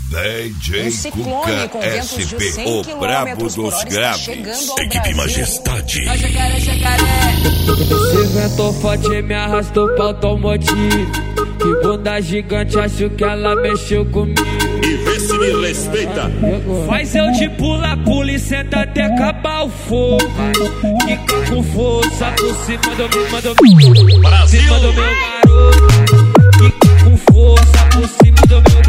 DJ Cuca SP, o brabo dos graves. Equipe Majestade. Esse vento forte me arrastou pra automotivo. Que bunda gigante, acho que ela mexeu comigo. E vê se me respeita. Faz eu de pula e senta até acabar o fogo. Fica com força por cima do meu Brasil. cima do meu garoto. Fica com força por cima do meu garoto.